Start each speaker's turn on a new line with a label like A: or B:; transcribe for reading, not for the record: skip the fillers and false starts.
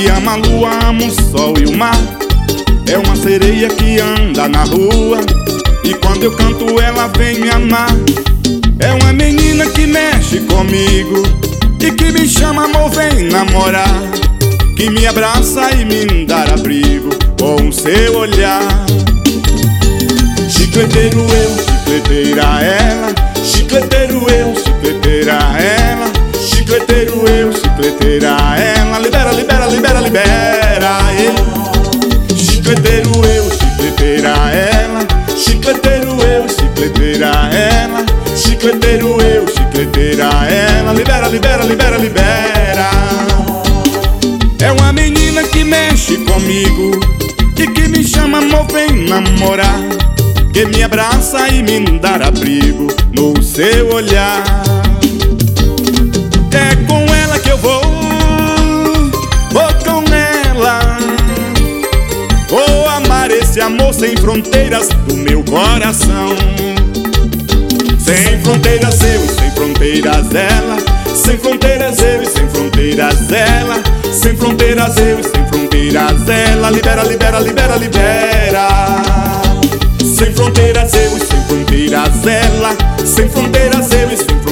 A: que ama a lua, ama o sol e o mar. É uma sereia que anda na rua e quando eu canto ela vem me amar. É uma menina que mexe comigo e que me chama, amor, vem namorar, que me abraça e me dá abrigo com o seu olhar. Chicleteiro eu, chicleteira ela, chicleteiro eu, chicleteira ela, chicleteiro eu, chicleteira ela. Libera, libera, libera, libera ele. Chicleteiro eu, chicleteira ela, chicleteiro eu, chicleteira ela, chicleteiro eu, chicleteira ela. Libera, libera, libera, libera. É uma menina que mexe comigo e que me chama, amor, vem namorar, que me abraça e me dá abrigo no seu olhar. É com ela que eu vou com ela. Vou amar esse amor sem fronteiras do meu coração. Sem fronteiras eu e sem fronteiras ela, sem fronteiras eu e sem fronteiras ela, sem fronteiras eu e sem fronteiras ela. Libera, libera, libera, libera. Sem fronteiras eu e sem fronteiras ela, sem fronteiras eu e sem